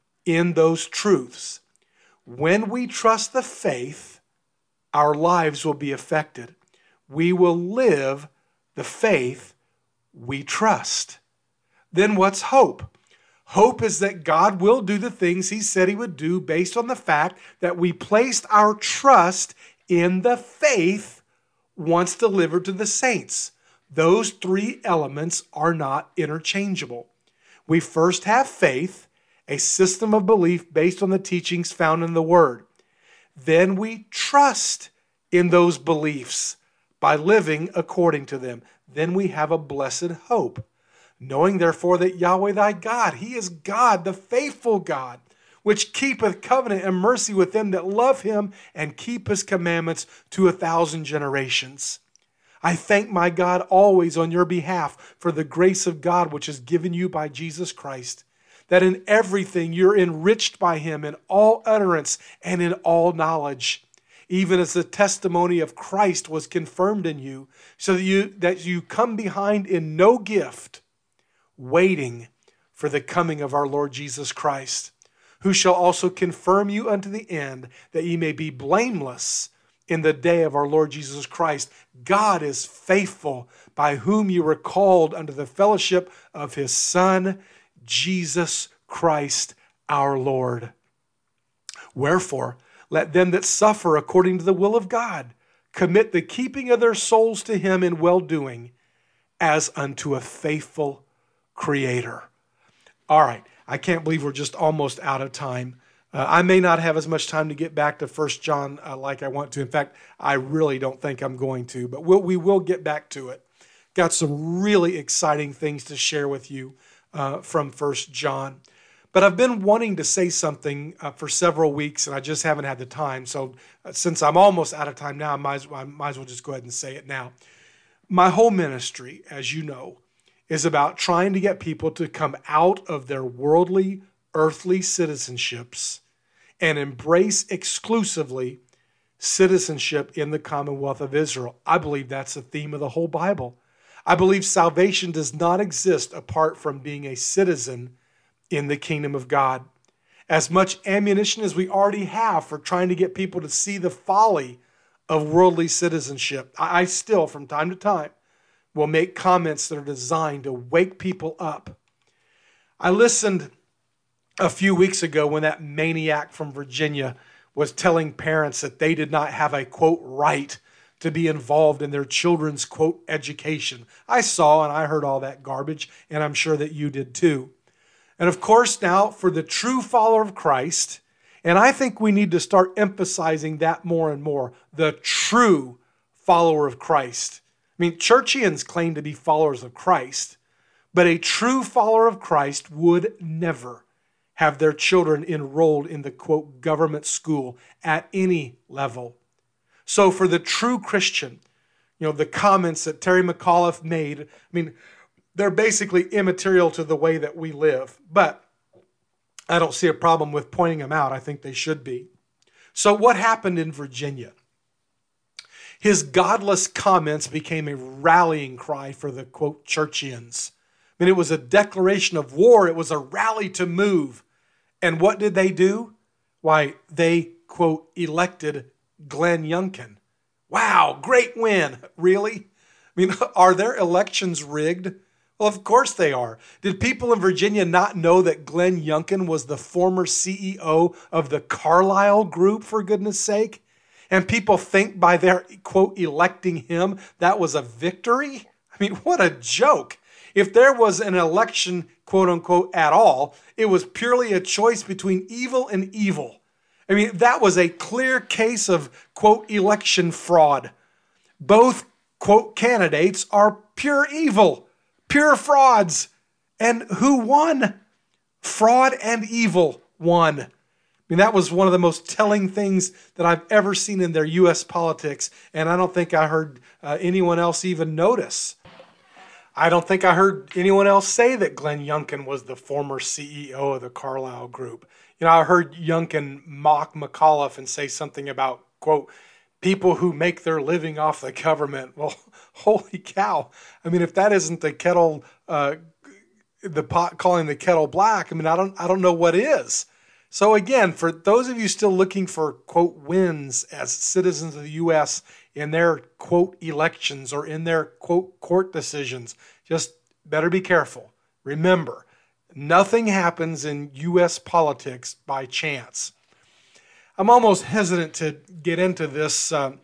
in those truths. When we trust the faith, our lives will be affected. We will live the faith we trust. Then what's hope? Hope is that God will do the things he said he would do based on the fact that we placed our trust in the faith once delivered to the saints. Those three elements are not interchangeable. We first have faith, a system of belief based on the teachings found in the Word. Then we trust in those beliefs by living according to them. Then we have a blessed hope. Knowing therefore that Yahweh thy God, he is God, the faithful God, which keepeth covenant and mercy with them that love him and keep his commandments to a thousand generations. I thank my God always on your behalf for the grace of God which is given you by Jesus Christ, that in everything you're enriched by him in all utterance and in all knowledge, even as the testimony of Christ was confirmed in you, so that you, that you come behind in no gift, waiting for the coming of our Lord Jesus Christ, who shall also confirm you unto the end, that ye may be blameless in the day of our Lord Jesus Christ. God is faithful, by whom you were called unto the fellowship of his Son, Jesus Christ our Lord. Wherefore, let them that suffer according to the will of God commit the keeping of their souls to him in well-doing, as unto a faithful Creator. All right, I can't believe we're just almost out of time. Uh, I may not have as much time to get back to First John uh, like I want to. In fact, I really don't think I'm going to, but we'll, we will get back to it. Got some really exciting things to share with you uh, from First John. But I've been wanting to say something uh, for several weeks, and I just haven't had the time. So uh, since I'm almost out of time now, I might, as well, I might as well just go ahead and say it now. My whole ministry, as you know, is about trying to get people to come out of their worldly, earthly citizenships and embrace exclusively citizenship in the Commonwealth of Israel. I believe that's the theme of the whole Bible. I believe salvation does not exist apart from being a citizen in the kingdom of God. As much ammunition as we already have for trying to get people to see the folly of worldly citizenship, I still, from time to time, will make comments that are designed to wake people up. I listened a few weeks ago when that maniac from Virginia was telling parents that they did not have a, quote, right to be involved in their children's, quote, education. I saw and I heard all that garbage, and I'm sure that you did too. And of course now, for the true follower of Christ, and I think we need to start emphasizing that more and more, the true follower of Christ. I mean, churchians claim to be followers of Christ, but a true follower of Christ would never have their children enrolled in the, quote, government school at any level. So for the true Christian, you know, the comments that Terry McAuliffe made, I mean, they're basically immaterial to the way that we live, but I don't see a problem with pointing them out. I think they should be. So what happened in Virginia? His godless comments became a rallying cry for the, quote, churchians. I mean, it was a declaration of war. It was a rally to move. And what did they do? Why, they, quote, elected Glenn Youngkin. Wow, great win. Really? I mean, are their elections rigged? Well, of course they are. Did people in Virginia not know that Glenn Youngkin was the former C E O of the Carlyle Group, for goodness sake? And people think by their, quote, electing him, that was a victory? I mean, what a joke. If there was an election, quote unquote, at all, it was purely a choice between evil and evil. I mean, that was a clear case of, quote, election fraud. Both, quote, candidates are pure evil, pure frauds. And who won? Fraud and evil won. I mean, that was one of the most telling things that I've ever seen in their U S politics, and I don't think I heard uh, anyone else even notice. I don't think I heard anyone else say that Glenn Youngkin was the former C E O of the Carlyle Group. You know, I heard Youngkin mock McAuliffe and say something about, quote, people who make their living off the government. Well, holy cow. I mean, if that isn't the kettle, uh, the pot calling the kettle black, I mean, I don't, I don't know what is. So again, for those of you still looking for, quote, wins as citizens of the U S in their, quote, elections or in their, quote, court decisions, just better be careful. Remember, nothing happens in U S politics by chance. I'm almost hesitant to get into this uh,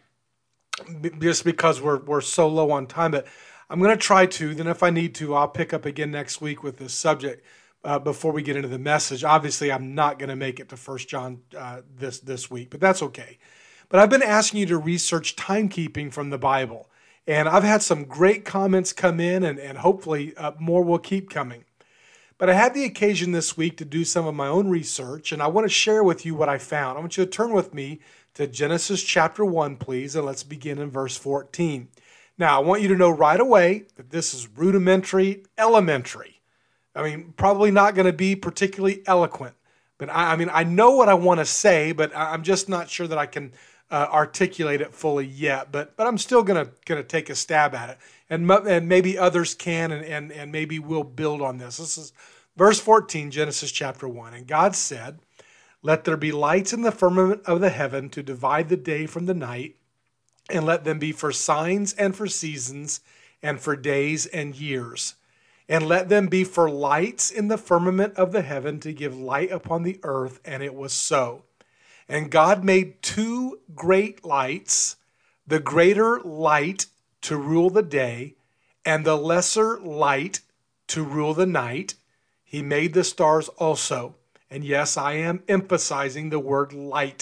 just because we're, we're so low on time, but I'm going to try to. Then if I need to, I'll pick up again next week with this subject. Uh, before we get into the message. Obviously, I'm not going to make it to First John uh, this, this week, but that's okay. But I've been asking you to research timekeeping from the Bible, and I've had some great comments come in, and, and hopefully uh, more will keep coming. But I had the occasion this week to do some of my own research, and I want to share with you what I found. I want you to turn with me to Genesis chapter one, please, and let's begin in verse fourteen. Now, I want you to know right away that this is rudimentary, elementary. I mean, probably not going to be particularly eloquent, but I, I mean, I know what I want to say, but I'm just not sure that I can uh, articulate it fully yet. But but I'm still going to going to take a stab at it, and and maybe others can, and and and maybe we'll build on this. This is verse fourteen, Genesis chapter one, and God said, "Let there be lights in the firmament of the heaven to divide the day from the night, and let them be for signs and for seasons, and for days and years." And let them be for lights in the firmament of the heaven to give light upon the earth. And it was so. And God made two great lights, the greater light to rule the day, and the lesser light to rule the night. He made the stars also. And yes, I am emphasizing the word light.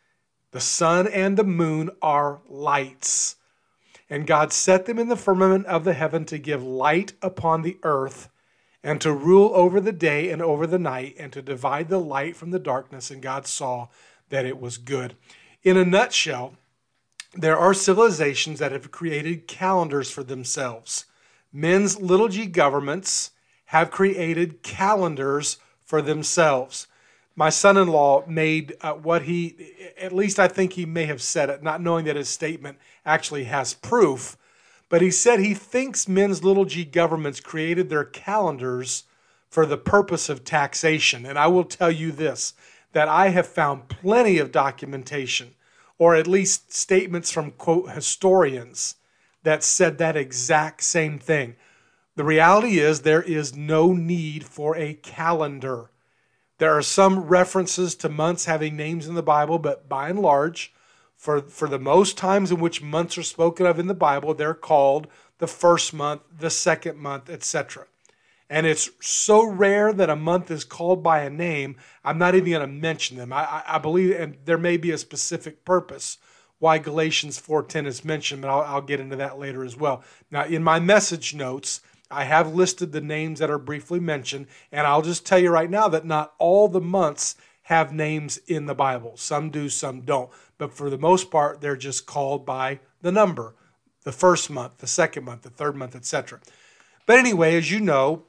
The sun and the moon are lights. And God set them in the firmament of the heaven to give light upon the earth, and to rule over the day and over the night, and to divide the light from the darkness. And God saw that it was good. In a nutshell, there are civilizations that have created calendars for themselves. Men's little g governments have created calendars for themselves. My son-in-law made uh, what he, at least I think he may have said it, not knowing that his statement actually has proof, but he said he thinks men's little g governments created their calendars for the purpose of taxation. And I will tell you this, that I have found plenty of documentation, or at least statements from, quote, historians that said that exact same thing. The reality is there is no need for a calendar. There are some references to months having names in the Bible, but by and large, for, for the most times in which months are spoken of in the Bible, they're called the first month, the second month, et cetera. And it's so rare that a month is called by a name, I'm not even going to mention them. I, I believe, and there may be a specific purpose why Galatians four ten is mentioned, but I'll, I'll get into that later as well. Now, in my message notes, I have listed the names that are briefly mentioned, and I'll just tell you right now that not all the months have names in the Bible. Some do, some don't. But for the most part, they're just called by the number, the first month, the second month, the third month, et cetera. But anyway, as you know,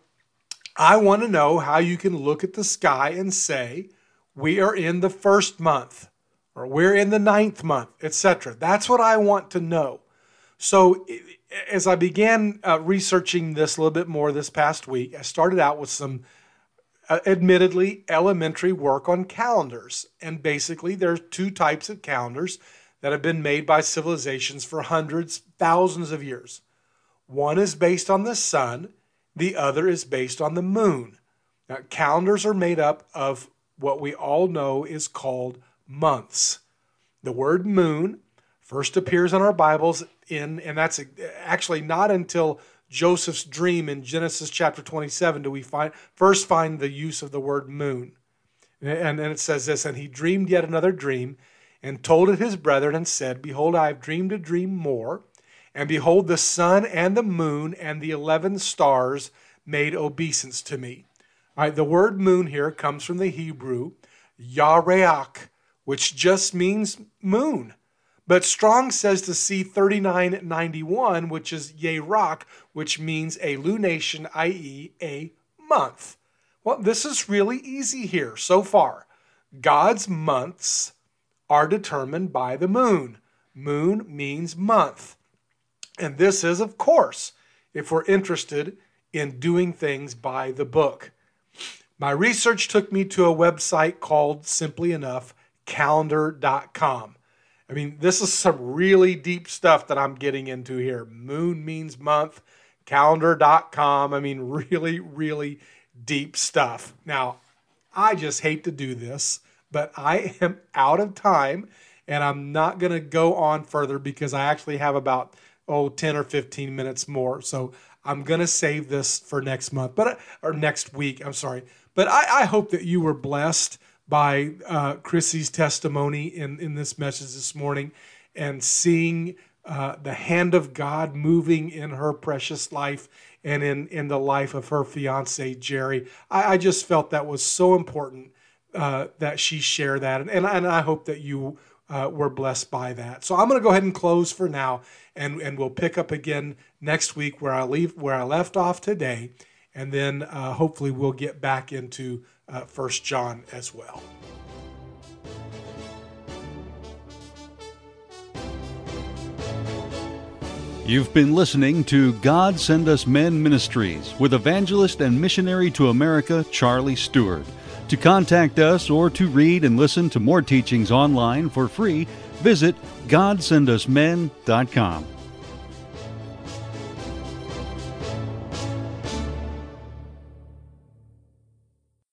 I want to know how you can look at the sky and say, we are in the first month, or we're in the ninth month, et cetera. That's what I want to know. So as I began uh, researching this a little bit more this past week, I started out with some uh, admittedly elementary work on calendars. And basically there's two types of calendars that have been made by civilizations for hundreds, thousands of years. One is based on the sun. The other is based on the moon. Now, calendars are made up of what we all know is called months. The word moon first appears in our Bibles in, and that's actually not until Joseph's dream in Genesis chapter twenty-seven do we find first find the use of the word moon. And, and it says this, and he dreamed yet another dream, and told it his brethren, and said, behold, I have dreamed a dream more, and behold, the sun and the moon and the eleven stars made obeisance to me. All right, the word moon here comes from the Hebrew yareach, which just means moon. But Strong says to C thirty-nine ninety-one, which is yerach, which means a lunation, that is a month. Well, this is really easy here so far. God's months are determined by the moon. Moon means month. And this is, of course, if we're interested in doing things by the book. My research took me to a website called, simply enough, calendar dot com. I mean, this is some really deep stuff that I'm getting into here. Moon means month, calendar dot com. I mean, really, really deep stuff. Now, I just hate to do this, but I am out of time, and I'm not going to go on further because I actually have about, oh, ten or fifteen minutes more. So I'm going to save this for next month, but or next week, I'm sorry. But I, I hope that you were blessed by uh, Chrissy's testimony in, in this message this morning, and seeing uh, the hand of God moving in her precious life and in, in the life of her fiance, Jerry. I, I just felt that was so important uh, that she share that, and, and, and I hope that you uh, were blessed by that. So I'm going to go ahead and close for now, and, and we'll pick up again next week where I leave where I left off today, and then uh, hopefully we'll get back into Uh, First John as well. You've been listening to God Send Us Men Ministries with evangelist and missionary to America, Charlie Stewart. To contact us or to read and listen to more teachings online for free, visit god send us men dot com.